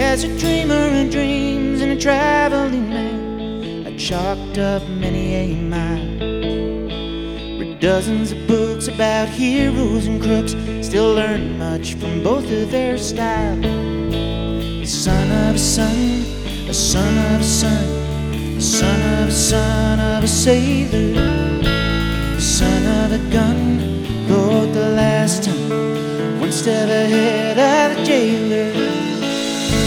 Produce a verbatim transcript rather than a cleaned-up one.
as a dreamer of dreams and a traveling man, I chalked up many a mile. Read dozens of books about heroes and crooks, still learn much from both of their style. The son of a son, a son of a son, a son of a son of a sailor, the son of a gun, rode the last time, one step ahead